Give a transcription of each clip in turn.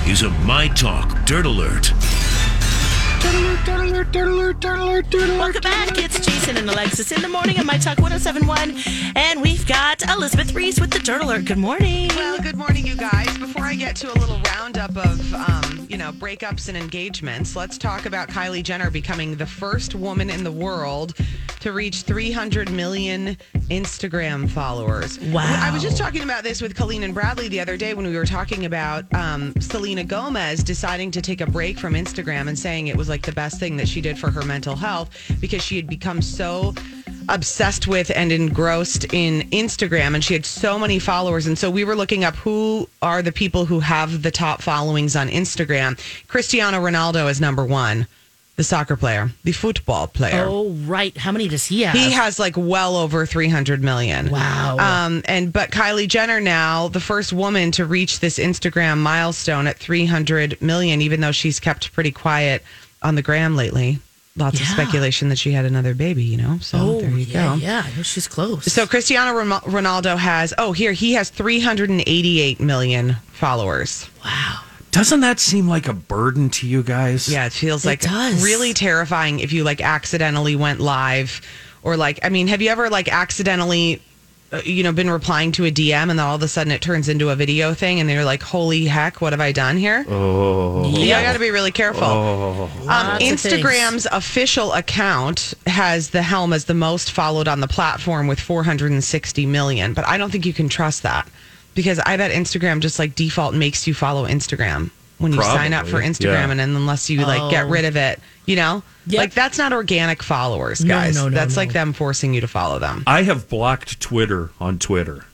is a My Talk Dirt Alert. Welcome back. It's Jason and Alexis in the morning on My Talk 1071. And we've got Elizabeth Reese with the Dirt Alert. Good morning. Well, good morning, you guys. Before I get to a little roundup of, breakups and engagements, let's talk about Kylie Jenner becoming the first woman in the world to reach 300 million Instagram followers. Wow. I was just talking about this with Colleen and Bradley the other day when we were talking about Selena Gomez deciding to take a break from Instagram and saying it was like the best thing that she did for her mental health because she had become so obsessed with and engrossed in Instagram, and she had so many followers. And so we were looking up who are the people who have the top followings on Instagram. Cristiano Ronaldo is number one, the soccer player, the football player. Oh, right. How many does he have? He has like well over 300 million. Wow. But Kylie Jenner now, the first woman to reach this Instagram milestone at 300 million, even though she's kept pretty quiet on the gram lately. Lots of speculation that she had another baby, So there you go. Yeah, I know she's close. So Cristiano Ronaldo has, he has 388 million followers. Wow. Doesn't that seem like a burden to you guys? Yeah, it feels like does. really terrifying if you accidentally went live or have you ever accidentally been replying to a DM and then all of a sudden it turns into a video thing and they're like, holy heck, what have I done here? Oh. Yeah, I got to be really careful. Oh. Instagram's official account has the helm as the most followed on the platform with 460 million, but I don't think you can trust that because I bet Instagram just default makes you follow Instagram when you sign up for Instagram, and then unless you get rid of it, that's not organic followers, guys. No, that's like them forcing you to follow them. I have blocked Twitter on Twitter.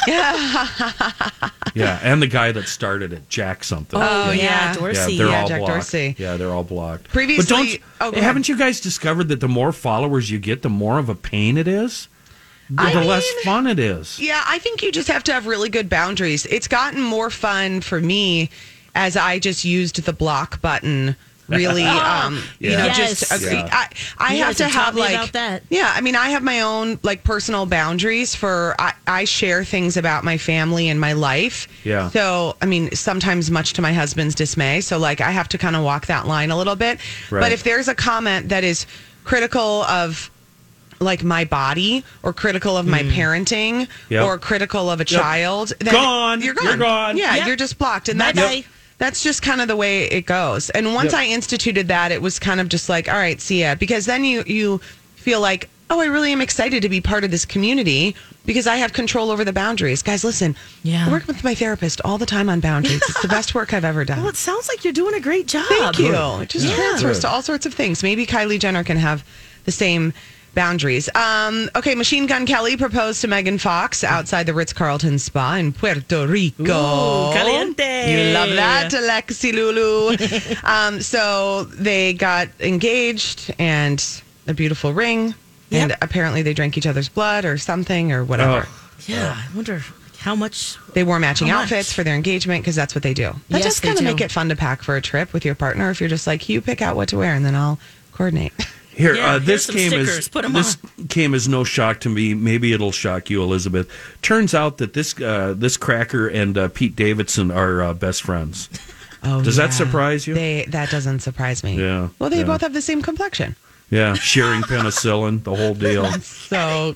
Yeah, and the guy that started it, Jack something. Oh, yeah. Dorsey. Yeah, they're all Jack blocked. Dorsey. Yeah, they're all blocked. Previously, but haven't you guys discovered that the more followers you get, the more of a pain it is? The less fun it is. Yeah, I think you just have to have really good boundaries. It's gotten more fun for me as I just used the block button. Really, just agree. Yeah. I have to have about that. Yeah, I mean, I have my own personal boundaries for. I share things about my family and my life. Yeah. So I mean, sometimes much to my husband's dismay. So I have to kind of walk that line a little bit. Right. But if there's a comment that is critical of my body or critical of my parenting or critical of a child, then gone. You're gone. You're gone. Yeah, you're just blocked, and that's just kind of the way it goes. And once I instituted that, it was kind of just all right, see ya. Because then you feel like, oh, I really am excited to be part of this community because I have control over the boundaries. Guys, listen, I work with my therapist all the time on boundaries. It's the best work I've ever done. Well, it sounds like you're doing a great job. Thank you. It just transfers to all sorts of things. Maybe Kylie Jenner can have the same boundaries. Okay, Machine Gun Kelly proposed to Megan Fox outside the Ritz-Carlton Spa in Puerto Rico. Ooh, caliente. You love that, Alexi Lulu. So they got engaged and a beautiful ring. And apparently they drank each other's blood or something or whatever. Yeah, I wonder how much. They wore matching outfits for their engagement because that's what they do. That just kind of make it fun to pack for a trip with your partner if you're just you pick out what to wear and then I'll coordinate. Here, here's this some came as no shock to me. Maybe it'll shock you, Elizabeth. Turns out that this cracker and Pete Davidson are best friends. Oh, Does that surprise you? That doesn't surprise me. Yeah. Well, they both have the same complexion. Yeah, sharing penicillin, the whole deal. So,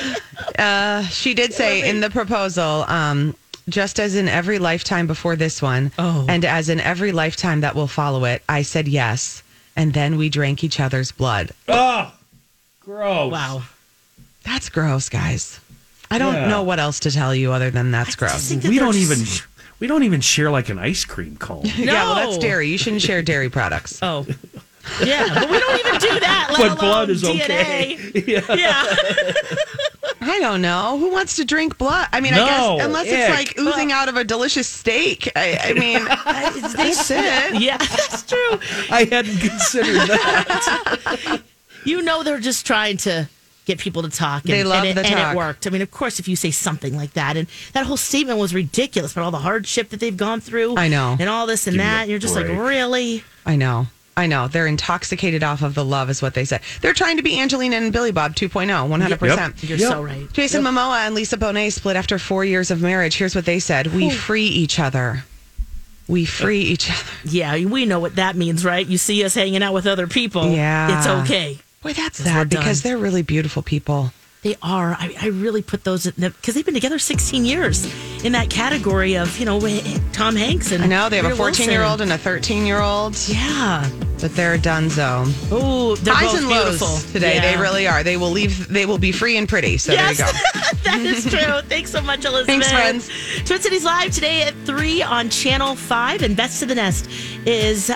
she did say in the proposal, just as in every lifetime before this one, and as in every lifetime that will follow it, I said yes. And then we drank each other's blood. Oh, gross. Wow. That's gross, guys. I don't know what else to tell you other than that's gross. We don't even share an ice cream cone. Yeah, well, that's dairy. You shouldn't share dairy products. Oh. Yeah, but we don't even do that, let alone blood is DNA. Okay. Yeah. I don't know. Who wants to drink blood? I mean, I guess unless it's oozing out of a delicious steak. I mean, that's it. Yeah, that's true. I hadn't considered that. They're just trying to get people to talk. They love the talk. And it worked. I mean, of course, if you say something like that, and that whole statement was ridiculous, but all the hardship that they've gone through. I know. And all this and that, and you're just really? I know. They're intoxicated off of the love is what they said. They're trying to be Angelina and Billy Bob 2.0, 100%. Yep. You're so right. Jason Momoa and Lisa Bonet split after 4 years of marriage. Here's what they said. We free each other. We free each other. Yeah, we know what that means, right? You see us hanging out with other people. Yeah. It's okay. Boy, that's we're sad done. because they're really beautiful people. They are. I really put those in because they've been together 16 years in that category of, Tom Hanks and I know they have Rhea a 14-year-old and a 13-year-old. Yeah. But they're a donezo. Oh, they're highs both and beautiful lows today. Yeah. They really are. They will leave. They will be free and pretty. So Yes. there you go. That is true. Thanks so much, Elizabeth. Thanks, friends. Twin Cities Live today at 3 on Channel 5. And Best to the Nest is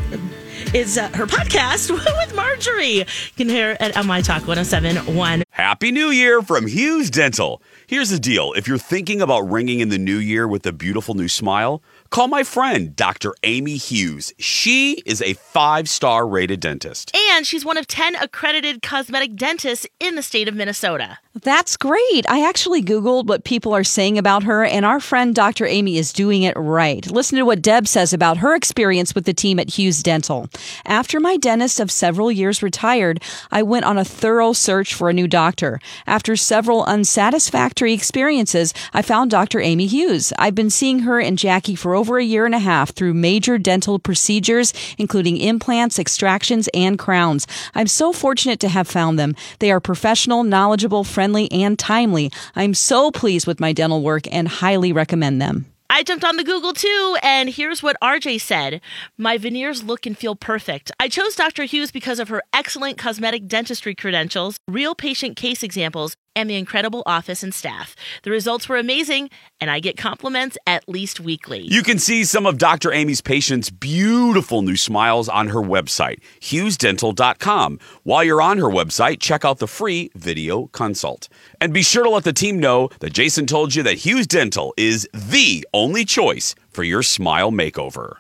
her podcast with Marjorie. You can hear it on My Talk 107.1. Happy New Year from Hughes Dental. Here's the deal. If you're thinking about ringing in the new year with a beautiful new smile, call my friend, Dr. Amy Hughes. She is a 5-star rated dentist. And she's one of 10 accredited cosmetic dentists in the state of Minnesota. That's great. I actually Googled what people are saying about her, and our friend Dr. Amy is doing it right. Listen to what Deb says about her experience with the team at Hughes Dental. After my dentist of several years retired, I went on a thorough search for a new doctor. After several unsatisfactory experiences, I found Dr. Amy Hughes. I've been seeing her and Jackie for over a year and a half through major dental procedures, including implants, extractions, and crowns. I'm so fortunate to have found them. They are professional, knowledgeable, friendly, and timely. I'm so pleased with my dental work and highly recommend them. I jumped on the Google too, and here's what RJ said. My veneers look and feel perfect. I chose Dr. Hughes because of her excellent cosmetic dentistry credentials, real patient case examples, and the incredible office and staff. The results were amazing, and I get compliments at least weekly. You can see some of Dr. Amy's patients' beautiful new smiles on her website, hughesdental.com. While you're on her website, check out the free video consult. And be sure to let the team know that Jason told you that Hughes Dental is the only choice for your smile makeover.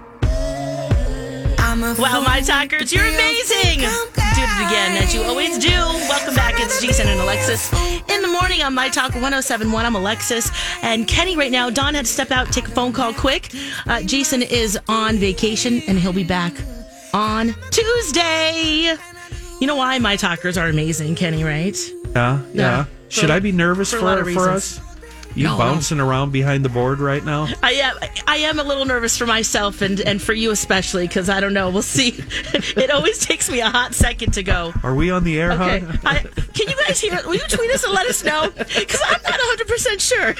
Well, my talkers, you're amazing. Do it again, as you always do. Welcome back. It's Jason and Alexis in the morning on My Talk 107.1. I'm Alexis and Kenny right now. Don had to step out, take a phone call quick. Jason is on vacation, and he'll be back on Tuesday. You know why my talkers are amazing, Kenny, right? Yeah. Should I be nervous for a lot of for us? You bouncing around behind the board right now? I am a little nervous for myself and for you especially, because I don't know. We'll see. It always takes me a hot second to go. Are we on the air, Okay. huh? Can you guys hear it? Will you tweet us and let us know? Because I'm not 100% sure.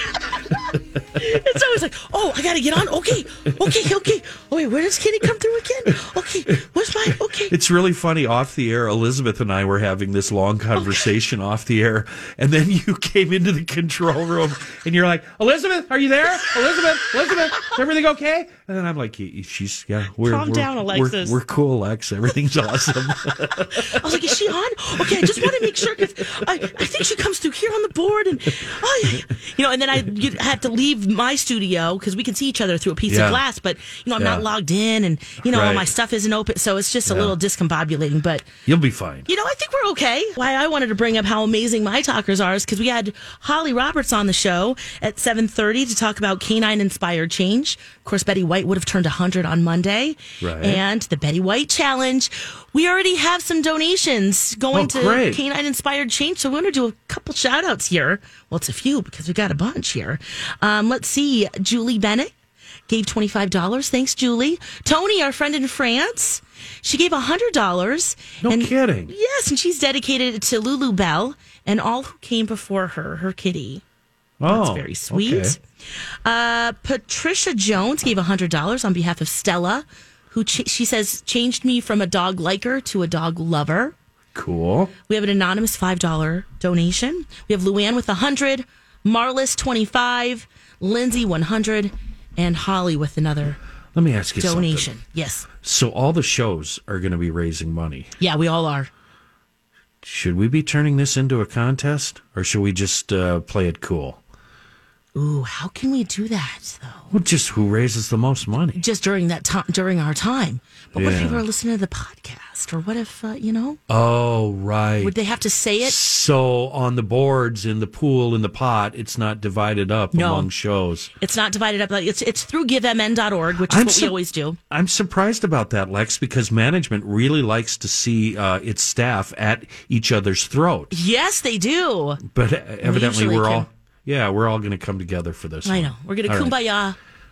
It's always like, oh, I got to get on. Okay. Oh, wait, where does Kenny come through again? Okay, where's mine? Okay. It's really funny. Off the air, Elizabeth and I were having this long conversation off the air, and then you came into the control room, and you're like, Elizabeth, are you there? Elizabeth, is everything okay? And then I'm like, Calm down, Alexis. We're cool, Lex. Everything's awesome. I was like, is she on? Okay, I just want to make sure, because I think she comes through here on the board, and and then you have to leave my studio because we can see each other through a piece of glass, but I'm not logged in, and all my stuff isn't open, so it's just a little discombobulating. But you'll be fine. I think we're okay. Why I wanted to bring up how amazing my talkers are is because we had Holly Roberts on the show at 7:30 to talk about canine inspired change. Of course, Betty White would have turned 100 on Monday, right? And the Betty White Challenge. We already have some donations going to canine inspired change, so we want to do a couple shout outs here. Well, it's a few because we got a bunch here. Let's see. Julie Bennett gave $25. Thanks, Julie. Tony, our friend in France, she gave $100. No kidding. Yes, and she's dedicated it to Lulu Bell and all who came before her kitty. Oh, that's very sweet. Okay. Patricia Jones gave $100 on behalf of Stella, who she says changed me from a dog liker to a dog lover. Cool. We have an anonymous $5 donation. We have Luann with $100, Marlis $25, Lindsay $100, and Holly with another. Let me ask you donation. Something. Yes. So all the shows are going to be raising money. Yeah, we all are. Should we be turning this into a contest, or should we just play it cool? Ooh, how can we do that, though? Well, just who raises the most money. Just during that time, during our time. But what if people are listening to the podcast? Or what if, Oh, right. Would they have to say it? So on the boards, in the pool, in the pot, it's not divided up among shows. It's not divided up. It's through givemn.org, which is what we always do. I'm surprised about that, Lex, because management really likes to see its staff at each other's throats. Yes, they do. But evidently we're all going to come together for this. I know. We're going to kumbaya.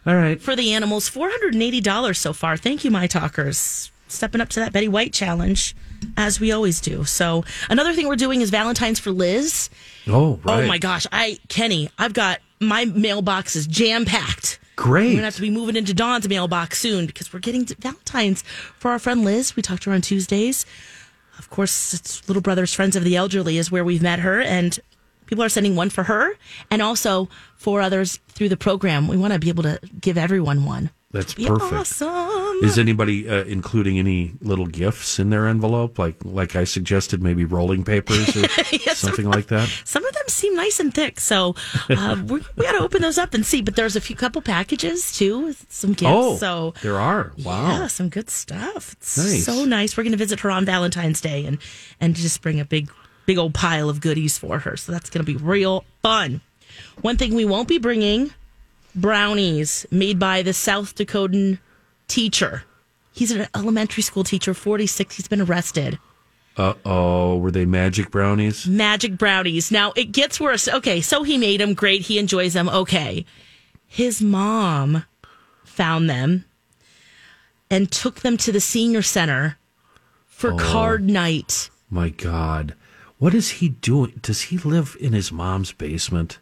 All right. for the animals. $480 so far. Thank you, My Talkers. Stepping up to that Betty White challenge, as we always do. So another thing we're doing is Valentine's for Liz. Oh, right. Oh my gosh. Kenny, I've got my mailbox is jam-packed. Great. We're going to have to be moving into Dawn's mailbox soon because we're getting to Valentine's for our friend Liz. We talked to her on Tuesdays. Of course, it's Little Brothers Friends of the Elderly is where we've met her, and people are sending one for her and also for others through the program. We want to be able to give everyone one. That's Be perfect. awesome. Is anybody including any little gifts in their envelope? Like I suggested, maybe rolling papers or something like that? Some of them seem nice and thick, so we got to open those up and see. But there's a couple packages, too, with some gifts. Oh, so there are. Wow. Yeah, some good stuff. It's Nice. so nice. We're going to visit her on Valentine's Day and just bring a big old pile of goodies for her. So that's going to be real fun. One thing we won't be bringing, brownies made by the South Dakotan teacher. He's an elementary school teacher, 46. He's been arrested. Uh-oh. Were they magic brownies? Magic brownies. Now, it gets worse. Okay, so he made them. Great. He enjoys them. Okay. His mom found them and took them to the senior center for card night. My God. What is he doing? Does he live in his mom's basement?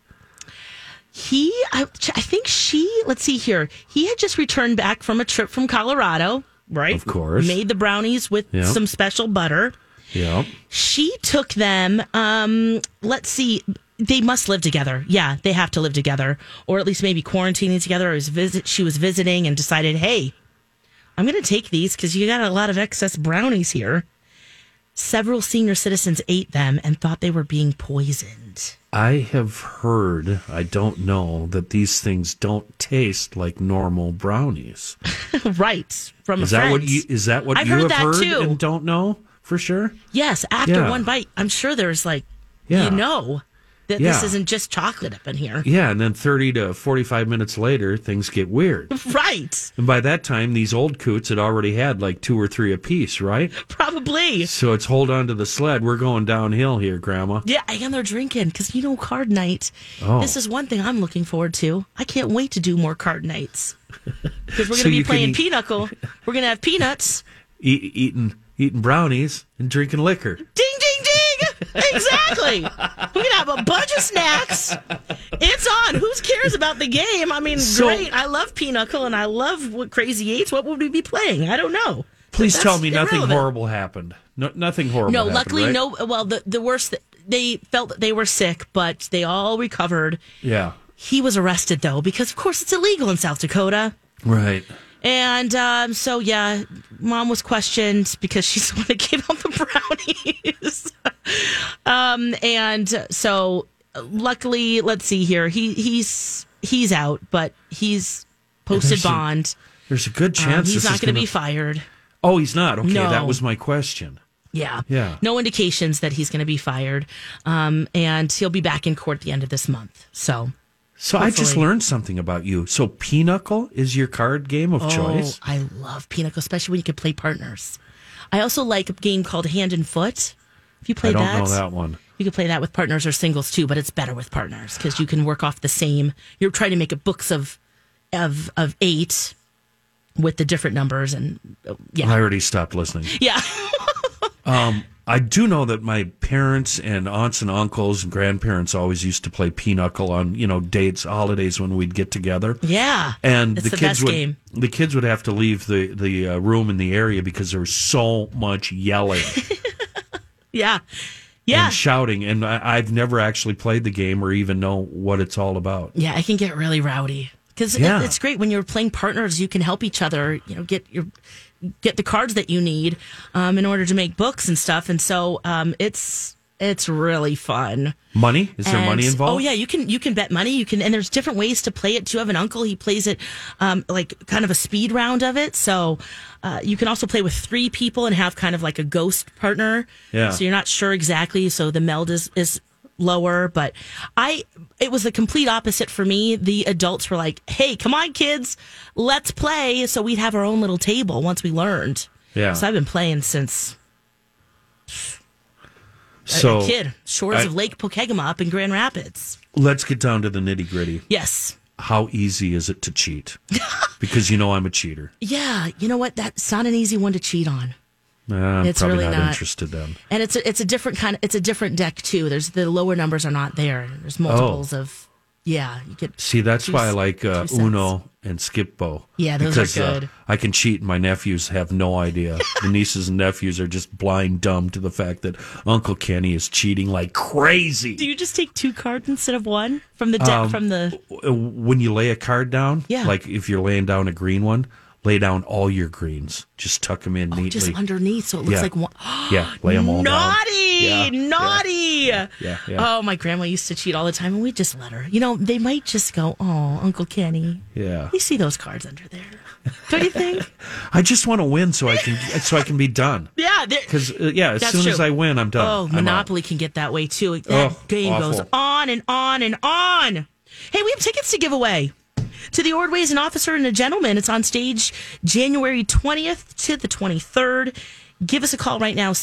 I think let's see here. He had just returned back from a trip from Colorado, right? Of course. Made the brownies with some special butter. Yeah. She took them, let's see, they must live together. Yeah, they have to live together. Or at least maybe quarantining together. She was visiting and decided, hey, I'm going to take these because you got a lot of excess brownies here. Several senior citizens ate them and thought they were being poisoned. I have heard, I don't know, that these things don't taste like normal brownies. Right. From Is a that friend. what I've you heard have that heard too. and don't know for sure? Yes, after Yeah. one bite, I'm sure there's that this Yeah. isn't just chocolate up in here. Yeah, and then 30 to 45 minutes later, things get weird. Right. And by that time, these old coots had already had like 2 or 3 apiece, right? Probably. So it's hold on to the sled. We're going downhill here, Grandma. Yeah, and they're drinking because card night. Oh. This is one thing I'm looking forward to. I can't wait to do more card nights because we're going So to be you can playing eat- Pinochle. We're going to have peanuts. Eating brownies and drinking liquor. Ding, ding, ding! Exactly. We're gonna have a bunch of snacks. It's on. Who cares about the game? I mean, great. I love Pinochle and I love what Crazy Eights. What would we be playing? I don't know. Please But tell that's me nothing irrelevant. horrible happened. No, nothing horrible No, happened, luckily, right? no. Well, the worst, they felt that they were sick, but they all recovered. Yeah, He was arrested, though, because, of course, it's illegal in South Dakota. right. And Mom was questioned because she's the one that gave out the brownies. Luckily, let's see here. He's out, but he's posted bond. There's a good chance He's this not is going to be fired. Oh, he's not. Okay, No. that was my question. Yeah. Yeah. No indications that he's going to be fired. And he'll be back in court at the end of this month. So I just hopefully. learned something about you. So Pinochle is your card game of choice? I love Pinochle, especially when you can play partners. I also like a game called Hand and Foot. Have you I played don't that? know that one. You can play that with partners or singles too, but it's better with partners because you can work off the same. You're trying to make books of 8 with the different numbers and I already stopped listening. yeah. I do know that my parents and aunts and uncles and grandparents always used to play Pinochle on, dates, holidays when we'd get together. Yeah. And It's the the kids best would game. the kids would have to leave the room in the area because there was so much yelling Yeah. Yeah. and shouting. And I've never actually played the game or even know what it's all about. Yeah, it can get really rowdy because Yeah. it's great when you're playing partners. You can help each other. Get the cards that you need in order to make books and stuff. And so it's really fun. Money? Is there And- money involved? Oh yeah, you can bet money. And there's different ways to play it too. I have an uncle. He plays it like kind of a speed round of it. So you can also play with 3 people and have kind of like a ghost partner. Yeah. So you're not sure exactly. So the meld is lower, but it was the complete opposite for me. The adults were like, hey, come on kids, let's play. So we'd have our own little table once we learned. Yeah. So I've been playing since So a kid, shores of Lake Pokegama up in Grand Rapids. let's get down to the nitty gritty. Yes. how easy is it to cheat? Because I'm a cheater. Yeah, you know what? That's not an easy one to cheat on. I'm It's probably really not not. interested then. And it's a different it's a different deck too. There's the lower numbers are not there. There's multiples of you get. See, that's two why I s- like two sets. Uno and Skip-Bo. Yeah, those are because, good. I can cheat and my nephews have no idea. The nieces and nephews are just blind dumb to the fact that Uncle Kenny is cheating like crazy. Do you just take 2 cards instead of 1 from the deck from the? When you lay a card down, Yeah. like if you're laying down a green one, lay down all your greens. Just tuck them in neatly. Just underneath, so it looks Yeah. like one. Yeah, lay them all down. Naughty, Yeah, naughty. yeah. Oh, my grandma used to cheat all the time, and we just let her. They might just go, "Oh, Uncle Kenny, Yeah. you see those cards under there? Don't you think?" I just want to win so I can be done. Yeah, Because as That's soon as true. I win, I'm done. Oh, I'm out. Monopoly can get that way too. That Oh, game awful. goes on and on and on. Hey, we have tickets to give away to the Ordways, An Officer and a Gentleman. It's on stage January 20th to the 23rd. Give us a call right now,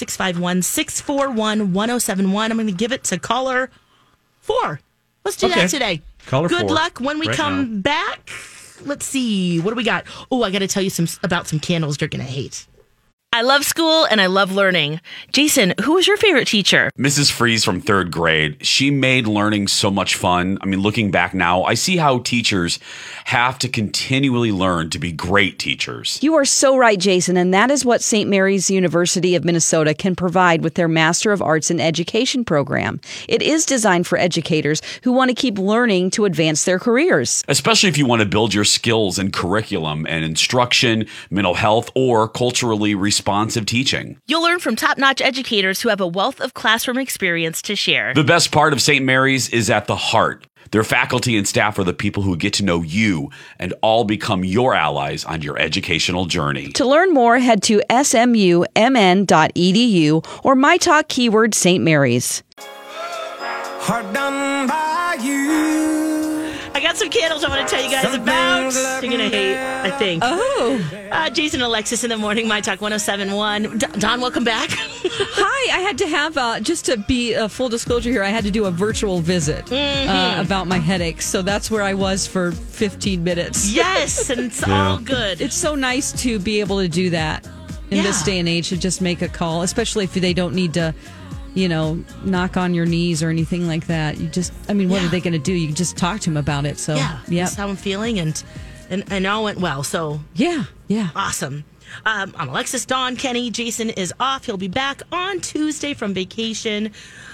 651-641-1071. I'm going to give it to caller 4. Let's do Okay. that today. Caller Good 4, luck when we right come back. Let's see. What do we got? Oh, I got to tell you about some candles you're going to hate. I love school and I love learning. Jason, who was your favorite teacher? Mrs. Freeze from 3rd grade. She made learning so much fun. I mean, looking back now, I see how teachers have to continually learn to be great teachers. You are so right, Jason, and that is what St. Mary's University of Minnesota can provide with their Master of Arts in Education program. It is designed for educators who want to keep learning to advance their careers. Especially if you want to build your skills in curriculum and instruction, mental health, or culturally responsive teaching. You'll learn from top-notch educators who have a wealth of classroom experience to share. The best part of St. Mary's is at the heart. Their faculty and staff are the people who get to know you and all become your allies on your educational journey. To learn more, head to smumn.edu or my talk keyword St. Mary's. Hard done by you. I got some candles I want to tell you guys about. You're going to hate, I think. Oh. Jason and Alexis in the morning, My Talk 1071. Don, welcome back. Hi, I had to have, just to be full disclosure here, I had to do a virtual visit about my headaches. So that's where I was for 15 minutes. Yes, and it's all good. It's so nice to be able to do that in this day and age, to just make a call, especially if they don't need to, knock on your knees or anything like that. You just, what are they going to do? You can just talk to them about it. So, That's how I'm feeling, and all went well. So, yeah. awesome. I'm Alexis, Dawn, Kenny. Jason is off. He'll be back on Tuesday from vacation.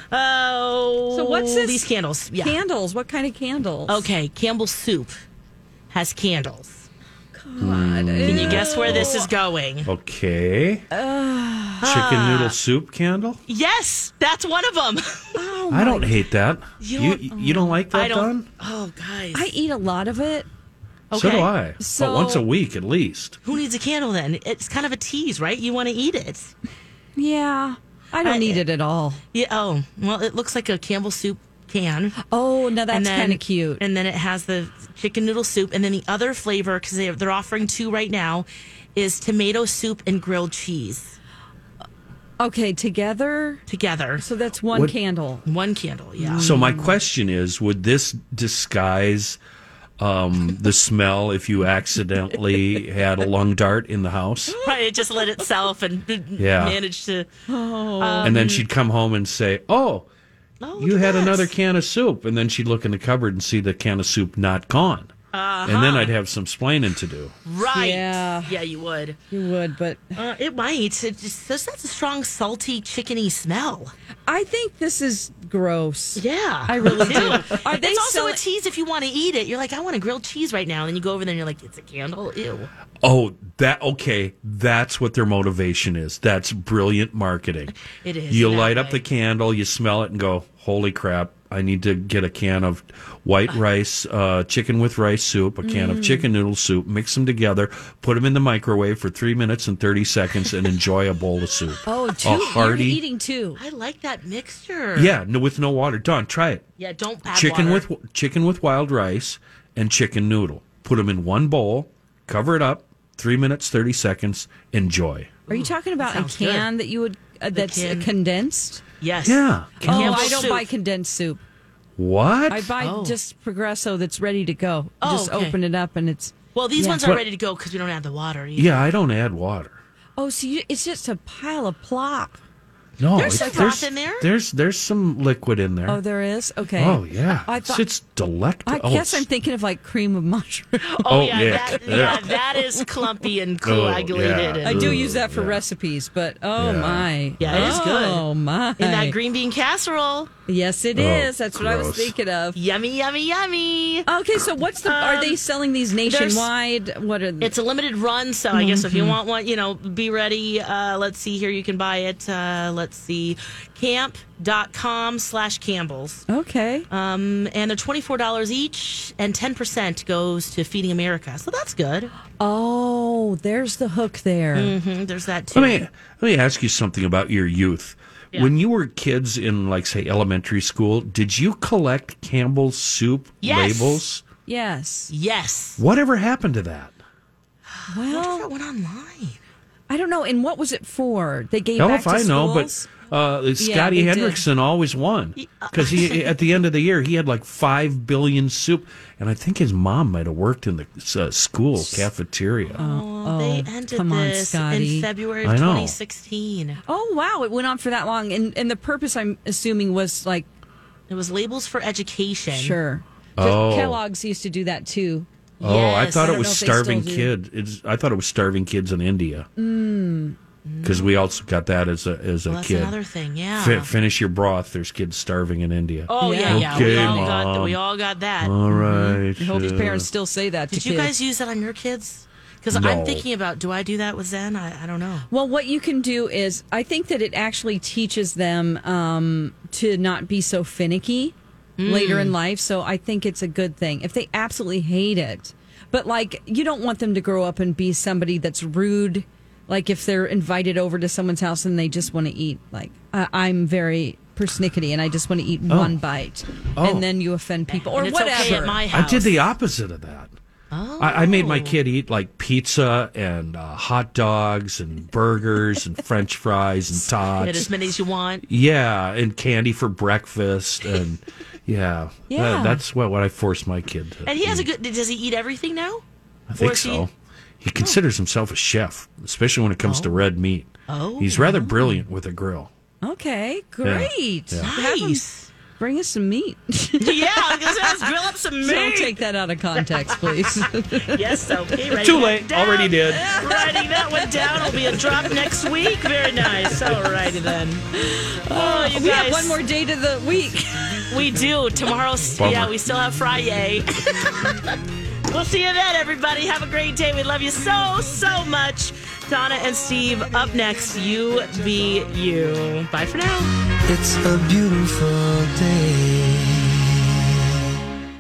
Oh, So what's this? These candles. Yeah. Candles. What kind of candles? Okay, Campbell's Soup has candles. God. Can you guess where this is going? Okay. Chicken noodle soup candle? Yes, that's one of them. I don't hate that. You You don't like that, I don't. Don? Oh, guys. I eat a lot of it. So do I. So- but once a week at least. Who needs a candle then? It's kind of a tease, right? You want to eat it. Yeah. I don't eat it at all. Yeah. Oh, well, it looks like a Campbell soup can. Oh, now that's And then- kind of cute. And then it has the chicken noodle soup. And then the other flavor, because they're offering 2 right now, is tomato soup and grilled cheese Okay, together. together. So that's one What- candle. One candle, yeah. So my question is, would this disguise the smell if you accidentally had a lung dart in the house? Right, it just let itself and Yeah. managed to. And then she'd come home and say, "Oh, Oh, you look at had that. another can of soup." And then she'd look in the cupboard and see the can of soup not gone. And then I'd have some splaining to do. Right. Yeah. Yeah, you would. You would, but It might. That's a strong, salty, chickeny smell. I think this is gross. Yeah. I really do. Are they It's also selling- a tease if you want to eat it. You're like, I want a grilled cheese right now. And then you go over there and you're like, it's a candle? Ew. Oh, that's what their motivation is. That's brilliant marketing. It is. You that light up way. the candle, you smell it, and go, "Holy crap! I need to get a can of white rice, chicken with rice soup, a can of chicken noodle soup, mix them together, put them in the microwave for 3 minutes and 30 seconds, and enjoy a bowl of soup." Oh, two. A hearty, You're eating 2. I like that mixture. yeah, no, with no water. Don, try it. Yeah, don't add Chicken water. with chicken with wild rice and chicken noodle. Put them in one bowl, cover it up, 3 minutes, 30 seconds. Enjoy. Are you talking about a sounds can good. that you would that's can. condensed? Yes. Yeah. Oh, Campbell's I don't soup. buy condensed soup. What? I buy just Progresso that's ready to go. Just open it up and it's. Well, these ones are ready to go because we don't add the water either. Yeah, I don't add water. Oh, so it's just a pile of plop. No, There's some froth in there? There's some liquid in there. Oh, there is? Okay. Oh, yeah. I thought, it's delectable. I guess I'm thinking of like cream of mushroom. That is clumpy and coagulated. yeah. I do use that for recipes, but my. Yeah, it is good. Oh, my. In that green bean casserole. Yes, it is. That's what I was thinking of. Yummy, yummy, yummy. Okay, so are they selling these nationwide? It's a limited run, so I guess if you want one, be ready. Let's see here. You can buy it. Let's see. Camp.com/Campbell's. Okay. And they're $24 each, and 10% goes to Feeding America. So that's good. Oh, there's the hook there. Mm-hmm, there's that too. Let me ask you something about your youth. Yeah. When you were kids in, like, say, elementary school, did you collect Campbell's soup labels? Yes. Whatever happened to that? Well, I wonder if it went online. I don't know. And what was it for? They gave Hell back if to I know, schools? but Scotty Hendrickson always won because he at the end of the year he had like 5 billion soup, and I think his mom might have worked in the school cafeteria. They ended this in February of 2016. Oh wow, it went on for that long, and the purpose I'm assuming was like it was labels for education. Sure. Kellogg's used to do that too. Oh, yes. I thought it was starving kids. I thought it was starving kids in India. Because we also got that as a that's kid. That's another thing, yeah. Finish your broth. There's kids starving in India. Oh, yeah. Okay, we all got that. All right. I hope your parents still say that to kids. Did you guys use that on your kids? Because No. I'm thinking about, do I do that with Zen? I don't know. Well, what you can do is, I think that it actually teaches them to not be so finicky later in life. So I think it's a good thing. If they absolutely hate it, but like, you don't want them to grow up and be somebody that's rude. Like if they're invited over to someone's house and they just want to eat, like I'm very persnickety and I just want to eat one bite, and then you offend people or it's whatever. Okay at my house. I did the opposite of that. Oh. I made my kid eat like pizza and hot dogs and burgers and French fries and tots. Get as many as you want. Yeah, and candy for breakfast and that's what I forced my kid to. And he has does he eat everything now? I think so. He considers himself a chef, especially when it comes to red meat. Oh, he's rather brilliant with a grill. Okay, great. Yeah. Nice. Bring us some meat. Yeah, I was going to say, grill up some meat. Don't take that out of context, please. Yes, okay. Too late. Already did. Writing that one down will be a drop next week. Very nice. All righty then. Oh, you we guys. have one more date of the week. We do. Tomorrow's, we still have Friday. We'll see you then, everybody. Have a great day. We love you so, so much. Donna and Steve up next. You be you. Bye for now. It's a beautiful